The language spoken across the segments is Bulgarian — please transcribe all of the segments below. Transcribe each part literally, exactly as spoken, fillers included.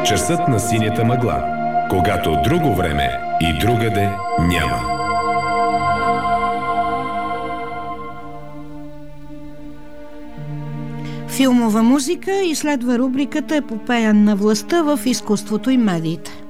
Часът на синята мъгла, когато друго време и другаде няма. Филмова музика и следва рубриката "Епопея на властта в изкуството и медиите".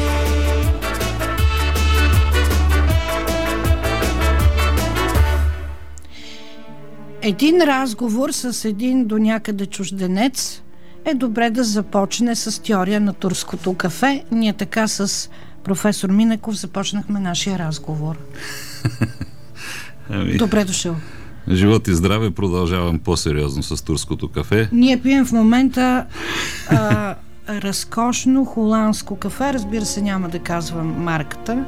Един разговор с един до някъде чужденец е добре да започне с теория на турското кафе. Ние така с професор Минеков започнахме нашия разговор. Ами... Добре дошъл. Живот и здраве, продължавам по-сериозно с турското кафе. Ние пием в момента а, разкошно холандско кафе. Разбира се, няма да казвам марката.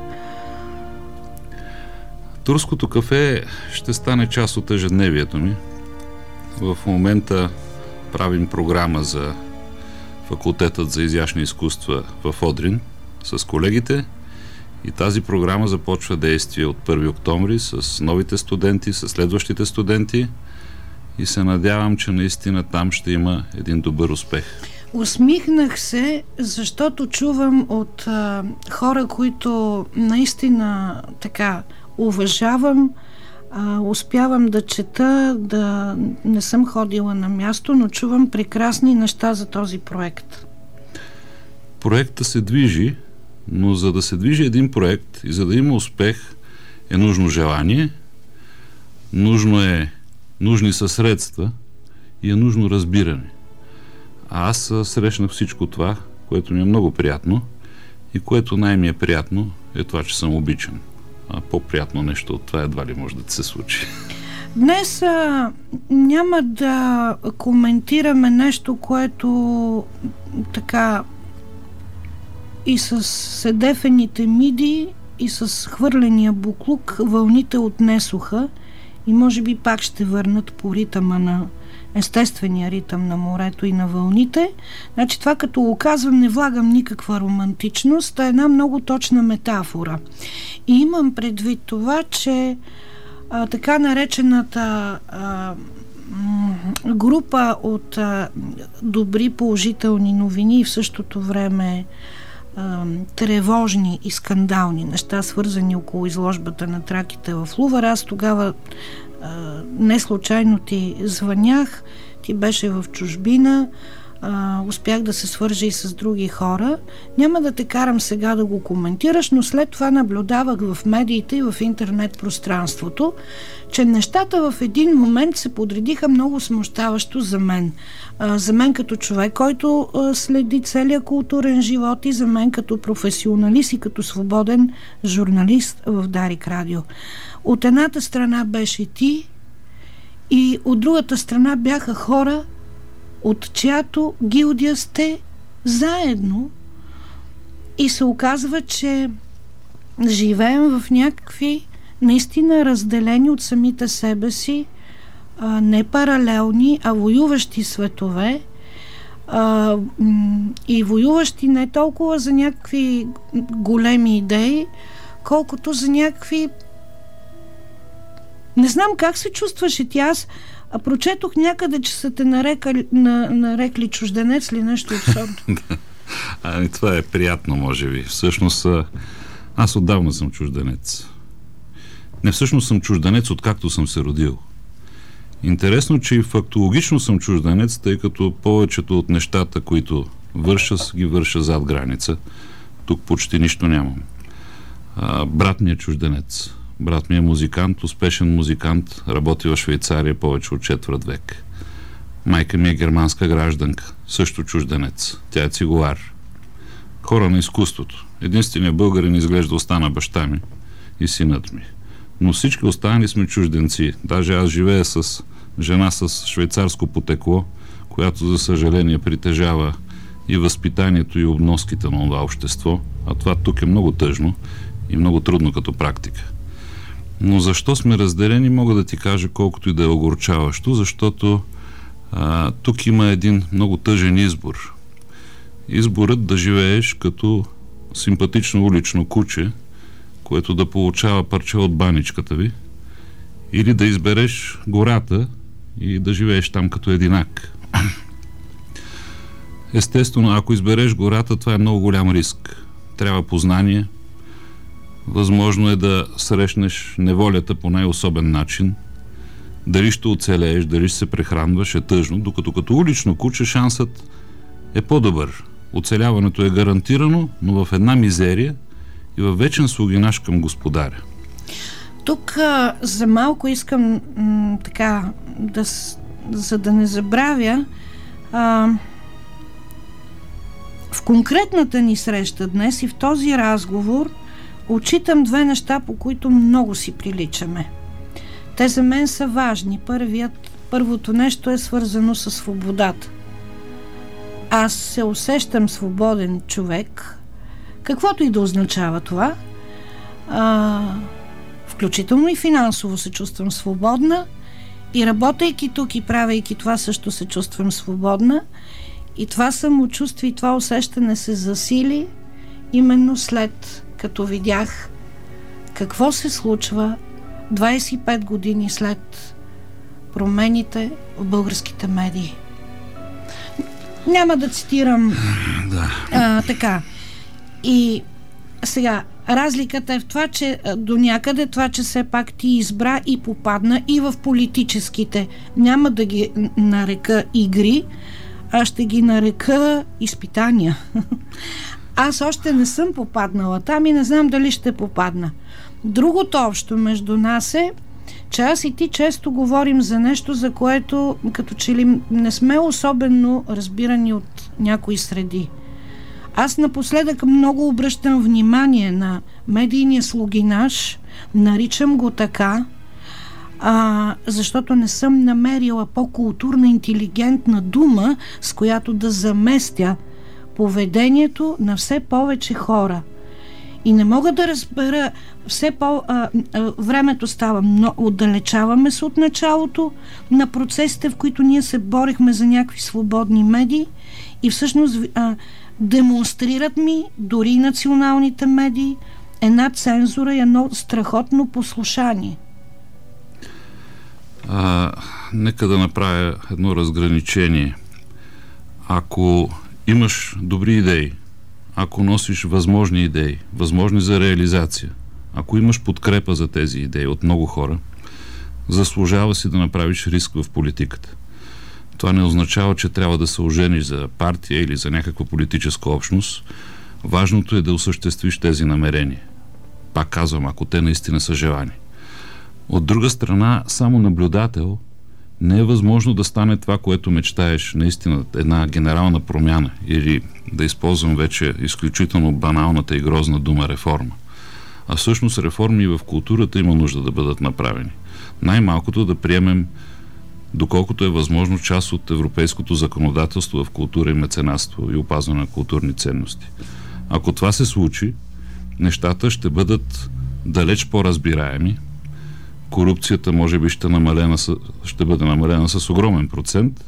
Турското кафе ще стане част от ежедневието ми. В момента правим програма за факултетът за изящни изкуства в Одрин с колегите и тази програма започва действие от първи октомври с новите студенти, с следващите студенти и се надявам, че наистина там ще има един добър успех. Усмихнах се, защото чувам от а, хора, които наистина така уважавам, а, успявам да чета, да не съм ходила на място, но чувам прекрасни неща за този проект. Проектът се движи, но за да се движи един проект и за да има успех е нужно желание, нужно е, нужни са средства и е нужно разбиране. А аз срещнах всичко това, което ми е много приятно и което най-ми е приятно е това, че съм обичан. А по-приятно нещо от това едва ли може да се случи. Днес а, няма да коментираме нещо, което така и с седефените миди и с хвърления буклук вълните отнесоха и може би пак ще върнат по ритъма на естествения ритъм на морето и на вълните. Значи това, като го казвам, не влагам никаква романтичност, а една много точна метафора. И имам предвид това, че а, така наречената а, м- група от а, добри положителни новини и в същото време а, тревожни и скандални неща, свързани около изложбата на траките в Лувър. Аз тогава Uh, не случайно ти звънях, ти беше в чужбина, uh, успях да се свържа и с други хора. Няма да те карам сега да го коментираш, но след това наблюдавах в медиите и в интернет пространството, че нещата в един момент се подредиха много смущаващо за мен. Uh, за мен като човек, който uh, следи целия културен живот и за мен като професионалист и като свободен журналист в Дарик Радио. От едната страна беше ти и от другата страна бяха хора, от чиято гилдия сте заедно и се оказва, че живеем в някакви наистина разделени от самите себе си, а, не паралелни, а воюващи светове а, и воюващи не толкова за някакви големи идеи, колкото за някакви... Не знам как се чувстваше ти. Аз а прочетох някъде, че са те нарекали, на, нарекли чужденец ли нещо от сорта. Ами това е приятно, може би. Всъщност аз отдавна съм чужденец. Не, всъщност съм чужденец, откакто съм се родил. Интересно, че и фактологично съм чужденец, тъй като повечето от нещата, които върша, ги върша зад граница. Тук почти нищо нямам. А, брат ми е чужденец. Брат ми е музикант, успешен музикант, работи в Швейцария повече от четвърт век. Майка ми е германска гражданка, също чужденец. Тя е цигулар. Хора на изкуството. Единственият българин изглежда остана баща ми и синът ми. Но всички останали сме чужденци. Даже аз живея с жена с швейцарско потекло, която за съжаление притежава и възпитанието и обноските на това общество. А това тук е много тъжно и много трудно като практика. Но защо сме разделени, мога да ти кажа колкото и да е огорчаващо, защото а, тук има един много тъжен избор. Изборът да живееш като симпатично улично куче, което да получава парче от баничката ви, или да избереш гората и да живееш там като единак. Естествено, ако избереш гората, това е много голям риск. Трябва познание. Възможно е да срещнеш неволята по най-особен начин. Дали ще оцелееш, дали ще се прехранваш, е тъжно, докато като улично куче шансът е по-добър. Оцеляването е гарантирано, но в една мизерия и във вечен слугинаж към господаря. Тук а, за малко искам м, така, да, за да не забравя, а, в конкретната ни среща днес и в този разговор отчитам две неща, по които много си приличаме. Те за мен са важни. Първият, първото нещо е свързано с свободата. Аз се усещам свободен човек, каквото и да означава това, а, включително и финансово се чувствам свободна и работейки тук и правейки това също се чувствам свободна и това самочувствие и това усещане се засили именно след като видях какво се случва двайсет и пет години след промените в българските медии. Няма да цитирам да. а, така. И сега, разликата е в това, че до някъде това, че все пак ти избра и попадна и в политическите. Няма да ги нарека игри, а ще ги нарека изпитания. Аз още не съм попаднала там и не знам дали ще попадна. Другото общо между нас е, че аз и ти често говорим за нещо, за което като че ли не сме особено разбирани от някои среди. Аз напоследък много обръщам внимание на медийния слугинаж, наричам го така, а, защото не съм намерила по-културна, интелигентна дума, с която да заместя поведението на все повече хора. И не мога да разбера, все по а, а, времето става много, отдалечаваме се от началото на процесите, в които ние се борихме за някакви свободни медии и всъщност а, демонстрират ми дори и националните медии една цензура и едно страхотно послушание. А, нека да направя едно разграничение. Ако имаш добри идеи, ако носиш възможни идеи, възможни за реализация, ако имаш подкрепа за тези идеи от много хора, заслужава си да направиш риск в политиката. Това не означава, че трябва да се ожениш за партия или за някаква политическа общност. Важното е да осъществиш тези намерения. Пак казвам, ако те наистина са желани. От друга страна, само наблюдател не е възможно да стане това, което мечтаеш, наистина една генерална промяна или да използвам вече изключително баналната и грозна дума реформа. А всъщност реформи в културата има нужда да бъдат направени. Най-малкото да приемем, доколкото е възможно, част от европейското законодателство в култура и меценатство и опазване на културни ценности. Ако това се случи, нещата ще бъдат далеч по-разбираеми, корупцията може би ще, намалена, ще бъде намалена с огромен процент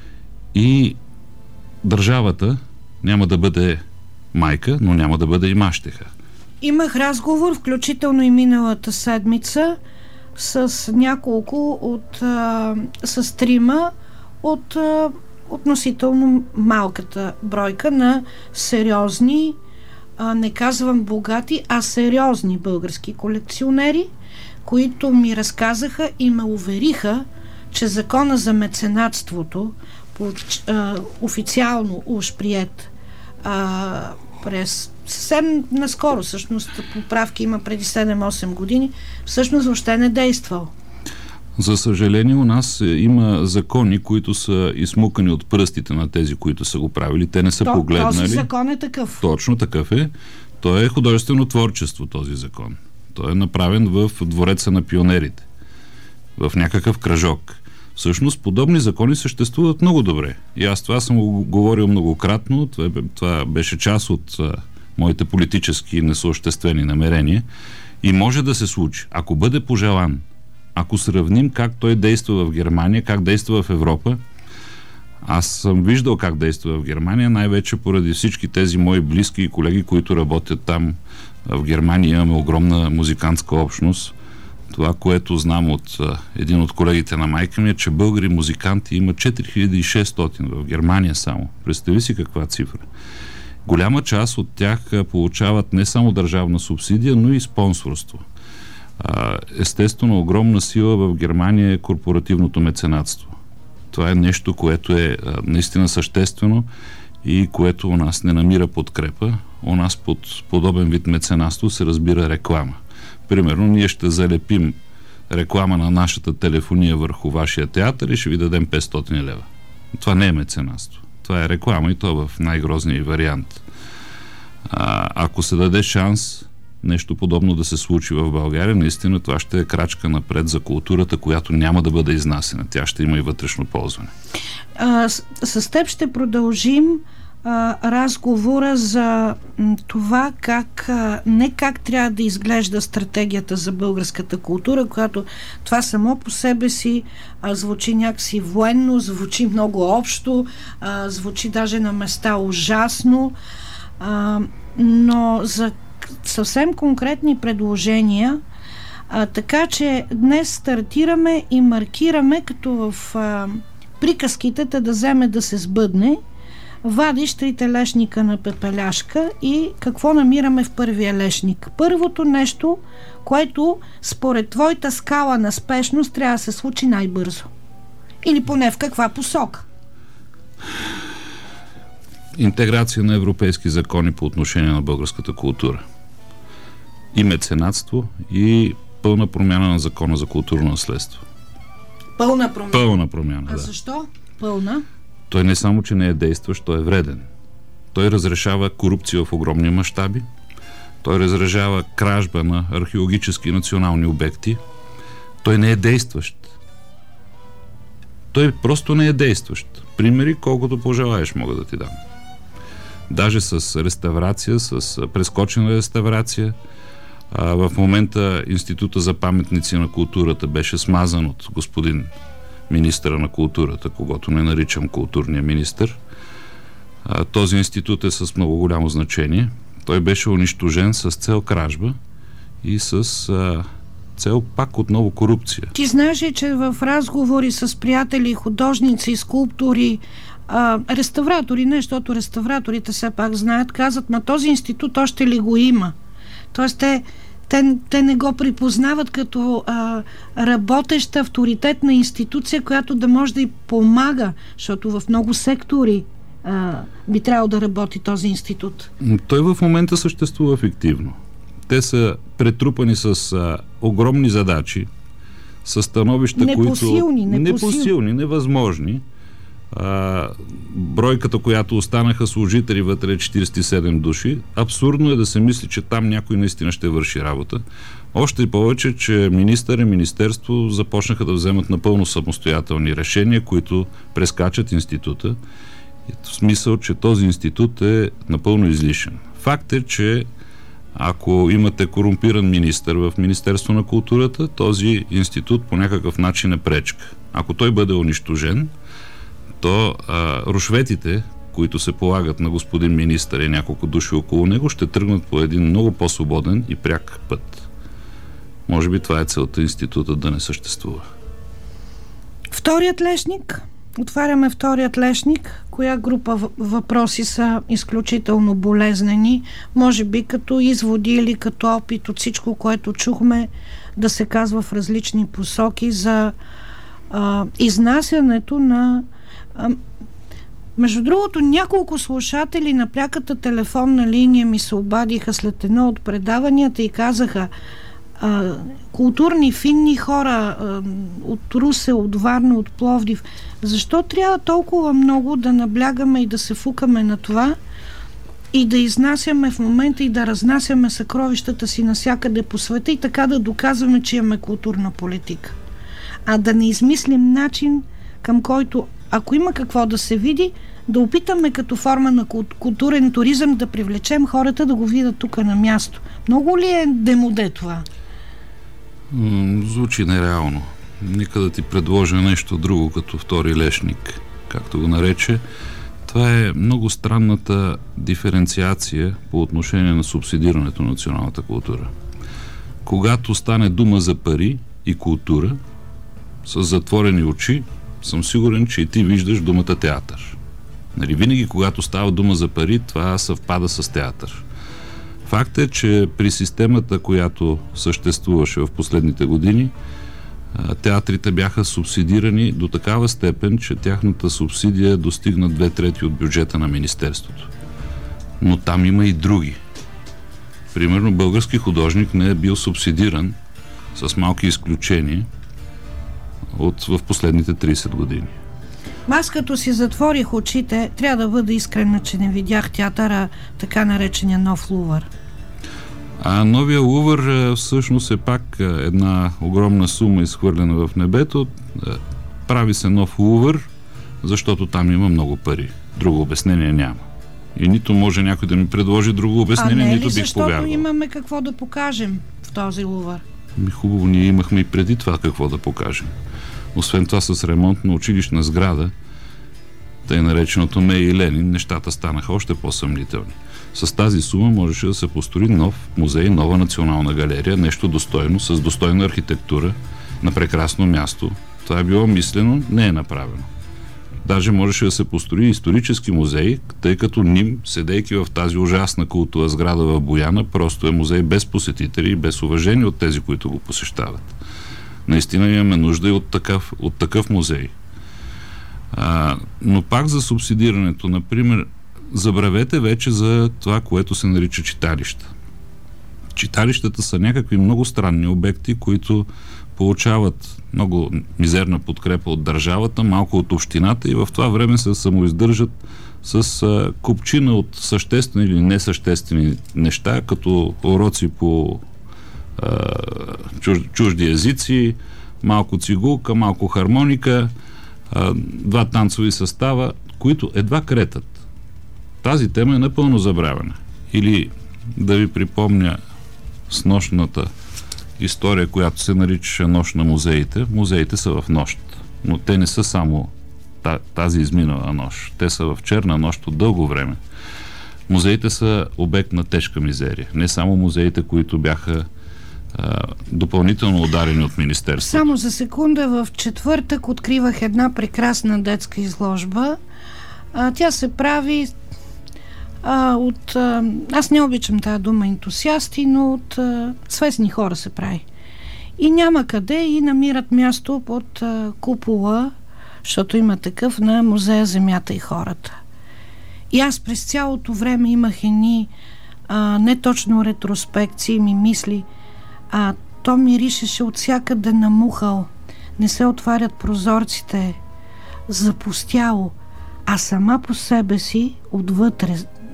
и държавата няма да бъде майка, но няма да бъде и мащеха. Имах разговор, включително и миналата седмица, с няколко от а, с трима от а, относително малката бройка на сериозни, а, не казвам богати, а сериозни български колекционери, които ми разказаха и ме увериха, че закона за меценатството, по, а, официално уж приет а, през съвсем наскоро, всъщност поправки има преди седем-осем години, всъщност въобще не действал. За съжаление, у нас има закони, които са изсмукани от пръстите на тези, които са го правили. Те не са То, погледнали. Този закон е такъв. Точно такъв е. Той е художествено творчество, този закон. Той е направен в двореца на пионерите. В някакъв кръжок. Всъщност, подобни закони съществуват много добре. И аз това съм го говорил многократно. Това, това беше част от а, моите политически несъществени намерения. И може да се случи. Ако бъде пожелан, ако сравним как той действа в Германия, как действа в Европа, аз съм виждал как действа в Германия, най-вече поради всички тези мои близки и колеги, които работят там. В Германия имаме огромна музикантска общност. Това, което знам от а, един от колегите на майка ми, е, че българи музиканти има четири хиляди и шестстотин в Германия само. Представи си каква цифра. Голяма част от тях а, получават не само държавна субсидия, но и спонсорство. А, естествено, огромна сила в Германия е корпоративното меценатство. Това е нещо, което е а, наистина съществено и което у нас не намира подкрепа. У нас под подобен вид меценатство се разбира реклама. Примерно, ние ще залепим реклама на нашата телефония върху вашия театър и ще ви дадем петстотин лева. Това не е меценатство. Това е реклама и то в най-грозния вариант. А, ако се даде шанс нещо подобно да се случи в България, наистина това ще е крачка напред за културата, която няма да бъде изнасена. Тя ще има и вътрешно ползване. А, с, с теб ще продължим а, разговора за м, това как, а, не как трябва да изглежда стратегията за българската култура, която това само по себе си а, звучи някакси военно, звучи много общо, а, звучи даже на места ужасно, а, но за съвсем конкретни предложения, а, така че днес стартираме и маркираме, като в а, приказките да вземе да се сбъдне, вадиш трите лешника на пепеляшка и какво намираме в първия лешник. Първото нещо, което според твоята скала на спешност трябва да се случи най-бързо. Или поне в каква посока? Интеграция на европейски закони по отношение на българската култура. И меценатство, и пълна промяна на закона за културно наследство. Пълна промяна? Пълна промяна, а да. Защо пълна? Той не само, че не е действащ, той е вреден. Той разрешава корупция в огромни мащаби, той разрешава кражба на археологически и национални обекти, той не е действащ. Той просто не е действащ. Примери, колкото пожелаеш, мога да ти дам. Даже с реставрация, с прескочена реставрация. А, в момента Института за паметници на културата беше смазан от господин министъра на културата, когото не наричам културния министър. А, този институт е с много голямо значение. Той беше унищожен с цел кражба и с а, цел пак отново корупция. Ти знаеш ли, че в разговори с приятели, художници, скулптори, а, реставратори, не, защото реставраторите все пак знаят, казват, ма този институт още ли го има? Тоест те, те, те не го припознават като а, работеща авторитетна институция, която да може да й помага, защото в много сектори а, би трябвало да работи този институт. Той в момента съществува ефективно. Те са претрупани с а, огромни задачи, с становища, непосилни, които... непосилни. Непосилни, невъзможни. А, бройката, която останаха служители вътре, четирийсет и седем души. Абсурдно е да се мисли, че там някой наистина ще върши работа. Още и повече, че министър и министерство започнаха да вземат напълно самостоятелни решения, които прескачат института. В смисъл, че този институт е напълно излишен. Факт е, че ако имате корумпиран министър в Министерство на културата, този институт по някакъв начин е пречка. Ако той бъде унищожен, то а, рушветите, които се полагат на господин министър и няколко души около него, ще тръгнат по един много по-свободен и пряк път. Може би това е целта института да не съществува. Вторият лешник. Отваряме вторият лешник. Коя група въпроси са изключително болезнени? Може би като изводи или като опит от всичко, което чухме, да се казва в различни посоки за а, изнасянето на... А, между другото, няколко слушатели на пряката телефонна линия ми се обадиха след едно от предаванията и казаха: а, културни, финни хора а, от Русе, от Варна, от Пловдив. Защо трябва толкова много да наблягаме и да се фукаме на това и да изнасяме в момента и да разнасяме съкровищата си навсякъде по света и така да доказваме, че имаме културна политика? А да не измислим начин, към който, ако има какво да се види, да опитаме като форма на културен туризъм да привлечем хората да го видят тук на място. Много ли е демоде това? М- звучи нереално. Нека да ти предложа нещо друго като втори лешник, както го нарече. Това е много странната диференциация по отношение на субсидирането на националната култура. когато стане дума за пари и култура, с затворени очи, съм сигурен, че и ти виждаш думата театър. Нали, винаги, когато става дума за пари, това съвпада с театър. Факт е, че при системата, която съществуваше в последните години, театрите бяха субсидирани до такава степен, че тяхната субсидия достигна две трети от бюджета на Министерството. Но там има и други. Примерно, български художник не е бил субсидиран, с малки изключения, от, в последните трийсет години. Аз като си затворих очите, трябва да бъда искрена, че не видях театъра, така наречения нов Лувър. А новия Лувър всъщност е пак една огромна сума изхвърлена в небето. Прави се нов Лувър, защото там има много пари. Друго обяснение няма. И нито може някой да ми предложи друго обяснение, а не нито бих защото повярвал. Имаме какво да покажем в този Лувър? Ми хубаво, ние имахме и преди това какво да покажем. Освен това, с ремонт на училищна сграда, тъй нареченото Мей и Ленин, нещата станаха още по-съмнителни. С тази сума можеше да се построи нов музей, нова национална галерия, нещо достойно, с достойна архитектура, на прекрасно място. Това е било мислено, не е направено. Даже можеше да се построи исторически музей, тъй като Ним, седейки в тази ужасна култова сграда в Бояна, просто е музей без посетители и без уважение от тези, които го посещават. Наистина имаме нужда и от такъв, от такъв музей. А, но пак за субсидирането, например, забравете вече за това, което се нарича читалища. Читалищата са някакви много странни обекти, които получават много мизерна подкрепа от държавата, малко от общината и в това време се самоиздържат с а, купчина от съществени или несъществени неща, като уроци по а, чуж, чужди езици, малко цигулка, малко хармоника, а, два танцови състава, които едва кретат. Тази тема е напълно забравена. Или да ви припомня снощната история, която се наричаше Нощ на музеите. Музеите са в нощ, но те не са само тази изминала нощ. Те са в черна нощ от дълго време. Музеите са обект на тежка мизерия. Не само музеите, които бяха а, допълнително ударени от Министерството. Само за секунда, в четвъртък откривах една прекрасна детска изложба. А, тя се прави а, от... А, аз не обичам тази дума ентусиасти, но от а, свестни хора се прави. И няма къде и намират място под а, купола, защото има такъв, на Музея Земята и хората. И аз през цялото време имах едни а, не точно ретроспекции, ми мисли, а то миришеше от всякъде намухал, не се отварят прозорците, запустяло, а сама по себе си отвътре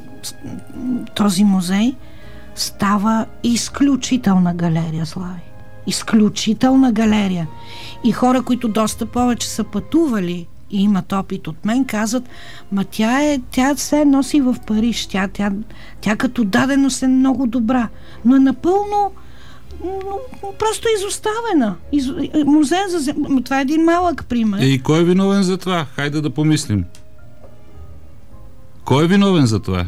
този музей става изключителна галерия, Слави. Изключителна галерия. И хора, които доста повече са пътували и имат опит от мен, казват, ма тя е, тя се носи в Париж, тя, тя, тя като даденост е много добра, но е напълно просто изоставена. Из, музей за... Това е един малък пример. И кой е виновен за това? Хайде да помислим. Кой е виновен за това?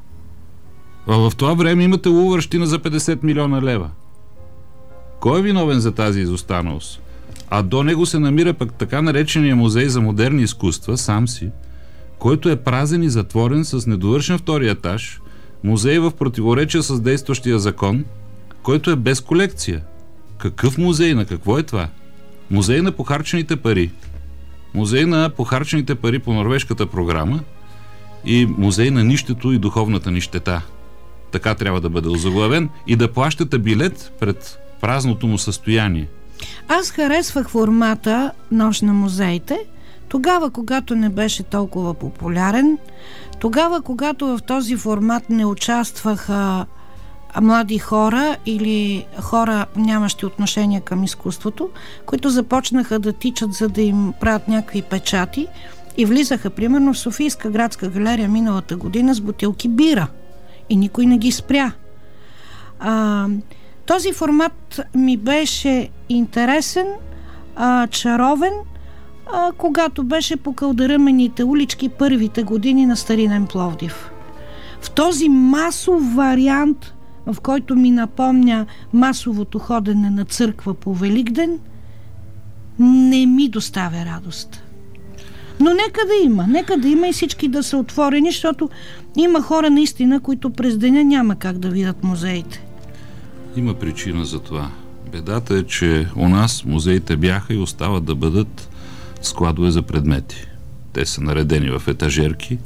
В това време имате Лувърщина за петдесет милиона лева. Кой е виновен за тази изостаналост? А до него се намира пък така наречения музей за модерни изкуства, сам си, който е празен и затворен с недовършен втори етаж, музей в противоречие с действащия закон, който е без колекция. Какъв музей? На какво е това? Музей на похарчените пари. Музей на похарчените пари по норвежката програма и музей на нището и духовната нищета. Така трябва да бъде озаглавен и да плащате билет пред празното му състояние. Аз харесвах формата Нощ на музеите, тогава, когато не беше толкова популярен, тогава, когато в този формат не участваха млади хора или хора, нямащи отношение към изкуството, които започнаха да тичат, за да им правят някакви печати и влизаха, примерно, в Софийска градска галерия миналата година с бутилки бира и никой не ги спря. А, този формат ми беше интересен, а, чаровен, а, когато беше по кълдъръмените улички първите години на старинен Пловдив. В този масов вариант в който ми напомня масовото ходене на църква по Великден, не ми доставя радост. Но нека да има, нека да има и всички да са отворени, защото има хора наистина, които през деня няма как да видят музеите. Има причина за това. Бедата е, че у нас музеите бяха и остават да бъдат складове за предмети. Те са наредени в етажерки.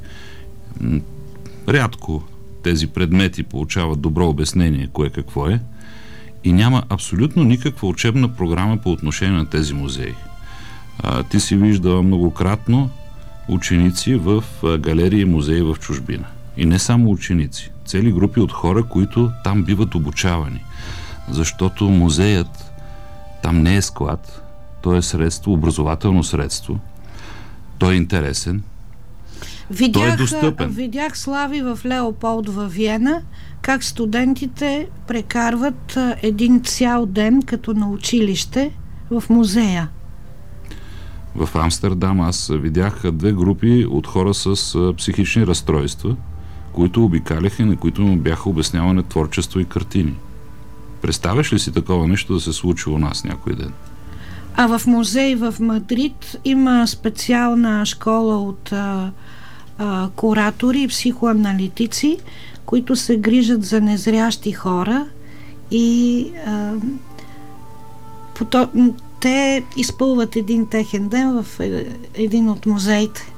Рядко тези предмети получават добро обяснение кое какво е и няма абсолютно никаква учебна програма по отношение на тези музеи. А, ти си виждала многократно ученици в галерии и музеи в чужбина. И не само ученици. Цели групи от хора, които там биват обучавани. Защото музеят там не е склад, той е средство, образователно средство. Той е интересен. Видях, той е достъпен. Видях, Слави, в Леополд във Виена, как студентите прекарват един цял ден като на училище в музея. В Амстердам аз видях две групи от хора с психични разстройства, които обикаляха и на които му бяха обясняване творчество и картини. Представяш ли си такова нещо да се случи у нас някой ден? А в музей в Мадрид има специална школа от а, а, куратори и психоаналитици, които се грижат за незрящи хора и а, пото... те изпълват един техен ден в един от музеите.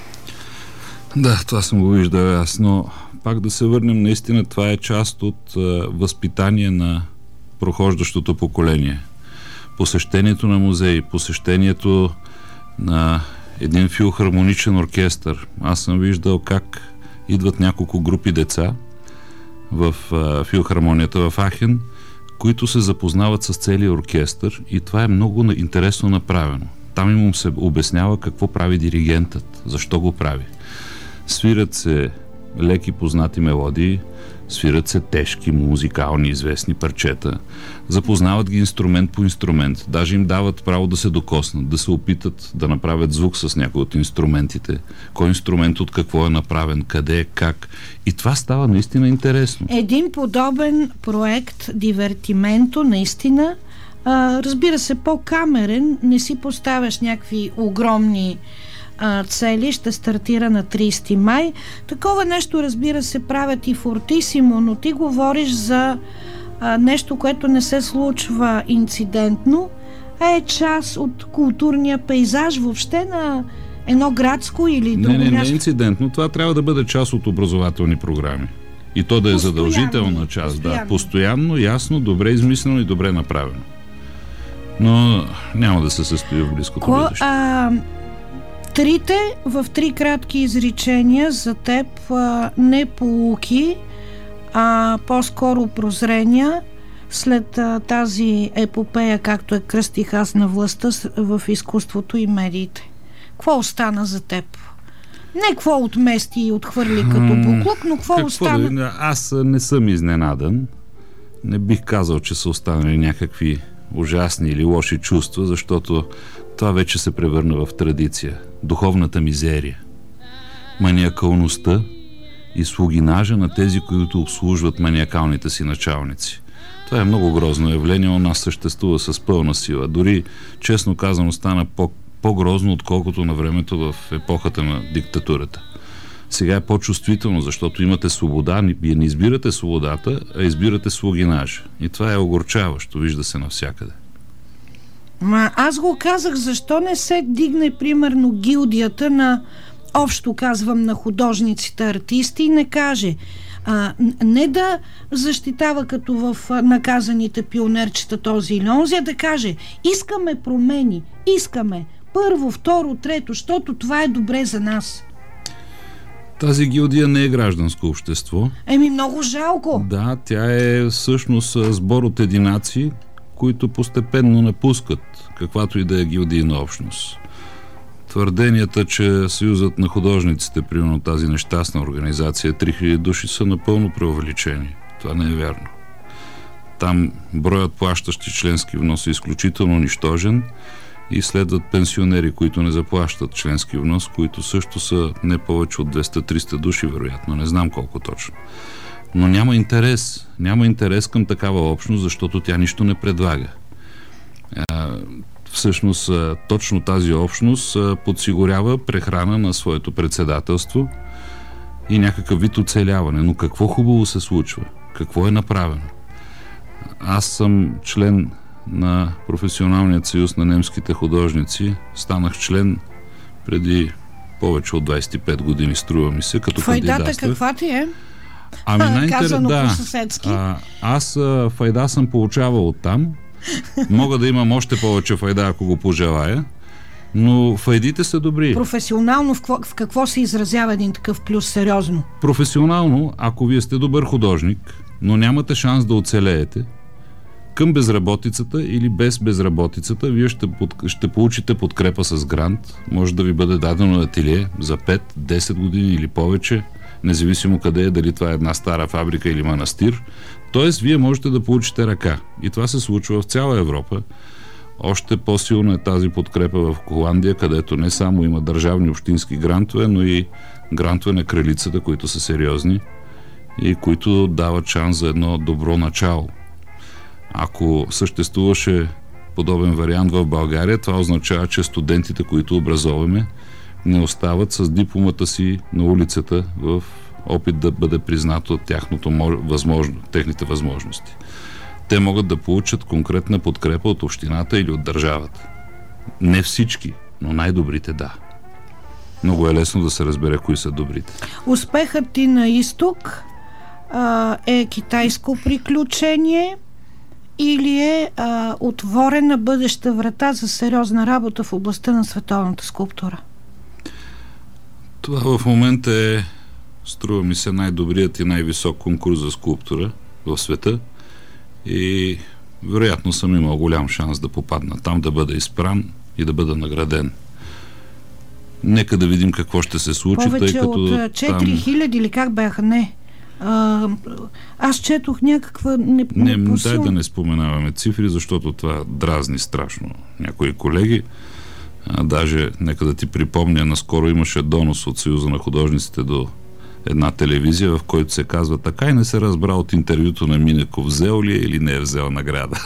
Да, това съм го виждал аз, но пак да се върнем, наистина това е част от а, възпитание на прохождащото поколение. Посещението на музеи, посещението на един филхармоничен оркестър. Аз съм виждал как идват няколко групи деца в а, филхармонията в Ахен, които се запознават с целия оркестър и това е много интересно направено. Там им се обяснява какво прави диригентът, защо го прави. Свирят се леки познати мелодии, свират се тежки музикални известни парчета, запознават ги инструмент по инструмент, даже им дават право да се докоснат, да се опитат да направят звук с някой от инструментите, кой инструмент от какво е направен, къде, как. И това става наистина интересно. Един подобен проект, Дивертименто, наистина, а, разбира се, по-камерен, не си поставяш някакви огромни цели, ще стартира на трийсети май. Такова нещо, разбира се, правят и фортисимо, но ти говориш за а, нещо, което не се случва инцидентно, а е част от културния пейзаж въобще на едно градско или друго място. Не, не, място. не инцидентно. Това трябва да бъде част от образователни програми. И то да е постоянно, задължителна част. Постоянно. Да, постоянно, ясно, добре измислено и добре направено. Но няма да се състои в близкото Ко, бъдеще. А... Трите в три кратки изречения за теб а, не поуки, а по-скоро прозрения след а, тази епопея, както е кръстих аз на властта в изкуството и медиите. Какво остана за теб? Не какво отмести и отхвърли като буклук, но какво, какво остана? Да, аз не съм изненадан. Не бих казал, че са останали някакви ужасни или лоши чувства, защото това вече се превърна в традиция. Духовната мизерия, маниакалността и слугинажа на тези, които обслужват маниакалните си началници. Това е много грозно явление, у нас съществува с пълна сила. Дори, честно казано, стана по- по-грозно, отколкото на времето в епохата на диктатурата. Сега е по-чувствително, защото имате свобода, вие не избирате свободата, а избирате слугинажа. И това е огорчаващо, вижда се навсякъде. Ма аз го казах, защо не се дигне примерно гилдията на, общо казвам, на художниците, артисти и не каже а, не да защитава като в наказаните пионерчета този или онзи, а да каже искаме промени, искаме първо, второ, трето, защото това е добре за нас. Тази гилдия не е гражданско общество. Еми много жалко. Да, тя е всъщност сбор от единаци, които постепенно напускат каквато и да е гилдийна общност. Твърденията, че Съюзът на художниците, примерно тази нещастна организация, три хиляди души, са напълно преувеличени. Това не е вярно. Там броят плащащи членски внос е изключително нищожен и следват пенсионери, които не заплащат членски внос, които също са не повече от двеста до триста души, вероятно. Не знам колко точно. Но няма интерес. Няма интерес към такава общност, защото тя нищо не предлага. А, всъщност, точно тази общност подсигурява прехрана на своето председателство и някакъв вид оцеляване. Но какво хубаво се случва? Какво е направено? Аз съм член на Професионалният съюз на немските художници. Станах член преди повече от двайсет и пет години, струва ми се, като кандидатствах. Файдата каква ти е? Ами най-интересно, да. По-съседски. А, аз а, файда съм получавал оттам. Мога да имам още повече файда, ако го пожелая. Но файдите са добри. Професионално в какво, в какво се изразява един такъв плюс, сериозно? Професионално, ако вие сте добър художник, но нямате шанс да оцелеете, към безработицата или без безработицата, вие ще, под, ще получите подкрепа с грант. Може да ви бъде дадено ателие за пет-десет години или повече, независимо къде е, дали това е една стара фабрика или манастир. Тоест, вие можете да получите ръка. И това се случва в цяла Европа. Още по-силно е тази подкрепа в Холандия, където не само има държавни общински грантове, но и грантове на кралицата, които са сериозни и които дават шанс за едно добро начало. Ако съществуваше подобен вариант в България, това означава, че студентите, които образоваме, не остават с дипломата си на улицата в опит да бъде признато тяхното възможно, техните възможности. Те могат да получат конкретна подкрепа от общината или от държавата. Не всички, но най-добрите да. Много е лесно да се разбере кои са добрите. Успехът ти на изток а, е китайско приключение или е а, отворена бъдеща врата за сериозна работа в областта на световната скулптура? Това в момента е, струва ми се, най-добрият и най-висок конкурс за скулптура в света и вероятно съм имал голям шанс да попадна там, да бъда избран и да бъда награден. Нека да видим какво ще се случи. Повече тъй като от четири хиляди там... или как бяха? Не. А, аз четох някаква не, не, не дай да не споменаваме цифри, защото това дразни страшно някои колеги. А, даже, нека да ти припомня, наскоро имаше донос от Съюза на художниците до една телевизия, в който се казва: така и не се разбра от интервюто на Минеков, взел ли е или не е взел награда.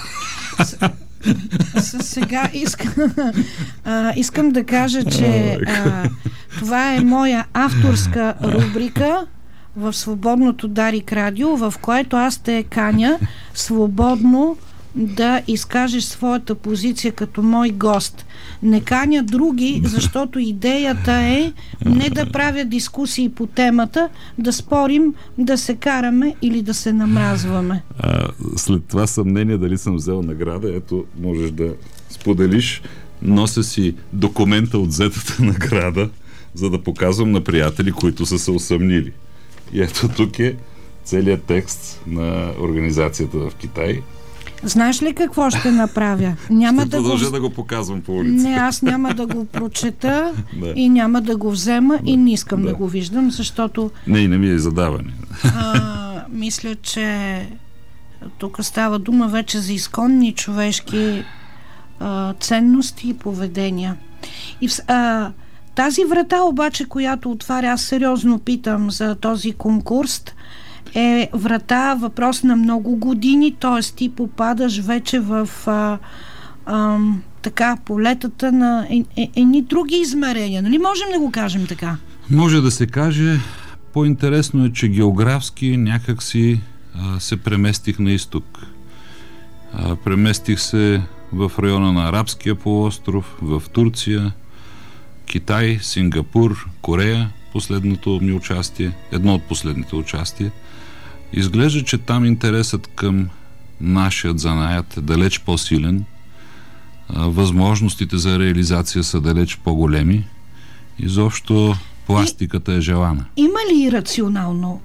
С, сега искам, а, искам да кажа, че а, това е моя авторска рубрика в свободното Дарик Радио, в което аз те каня свободно да изкажеш своята позиция като мой гост. Не каня други, защото идеята е не да правя дискусии по темата, да спорим, да се караме или да се намразваме. А, след това съмнение дали съм взел награда, ето, можеш да споделиш. Нося си документа от взетата награда, за да показвам на приятели, които са се усъмнили. И ето тук е целият текст на организацията в Китай. Знаеш ли какво ще направя? Няма ще да продължа го... да го показвам по улицата. Не, аз няма да го прочета да. и няма да го взема да. И не искам да. да го виждам, защото... Не, и не ми е задаване. А, мисля, че тук става дума вече за изконни човешки а, ценности и поведения. И в, а, тази врата обаче, която отваря, аз сериозно питам за този конкурс, е врата въпрос на много години, т.е. ти попадаш вече в а, а, така полетата на е, е, едни други измерения. Нали можем да го кажем така? Може да се каже. По-интересно е, че географски някак си а, се преместих на изток. А, преместих се в района на Арабския полуостров, в Турция, Китай, Сингапур, Корея, последното ми участие, едно от последните участия. Изглежда, че там интересът към нашият занаят е далеч по-силен, възможностите за реализация са далеч по-големи, изобщо пластиката е желана. Има ли ирационално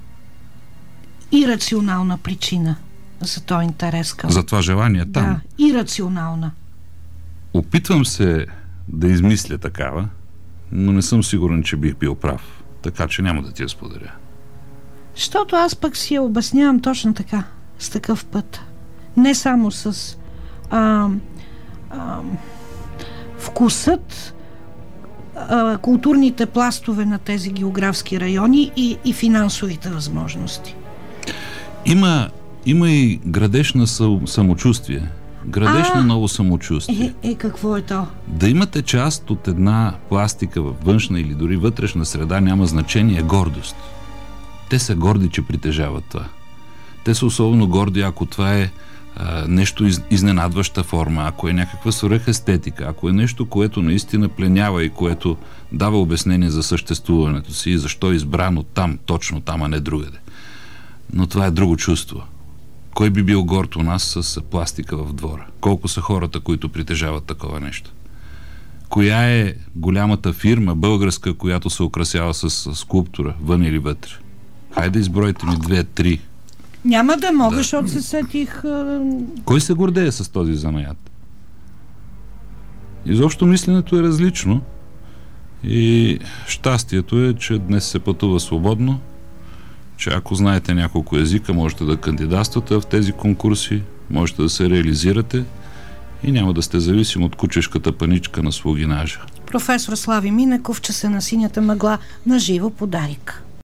ирационална причина за този интерес към? За това желание там? Да, ирационална. Опитвам се да измисля такава, но не съм сигурен, че бих бил прав. Така че няма да ти я споделя. Защото аз пък си я обяснявам точно така, с такъв път. Не само с а, а, вкусът, а, културните пластове на тези географски райони и, и финансовите възможности. Има, има и градеж на самочувствие. Градеж а, на ново самочувствие. Е, е, какво е то? Да имате част от една пластика във външна или дори вътрешна среда няма значение, гордост. Те са горди, че притежават това. Те са особено горди, ако това е а, нещо из, изненадваща форма, ако е някаква свръхестетика, ако е нещо, което наистина пленява и което дава обяснение за съществуването си и защо е избрано там, точно там, а не другаде. Но това е друго чувство. Кой би бил горд у нас с пластика в двора? Колко са хората, които притежават такова нещо? Коя е голямата фирма, българска, която се украсява с скулптура, вън или вътре? Хайде избройте ми две, три. Няма да мога, да. защото се сетих... Кой се гордее с този занаят? Изобщо мисленето е различно и щастието е, че днес се пътува свободно, че ако знаете няколко езика, можете да кандидатствате в тези конкурси, можете да се реализирате и няма да сте зависим от кучешката паничка на слугинажа. Професор Слави Минеков, Часа на синята мъгла, на живо подарик.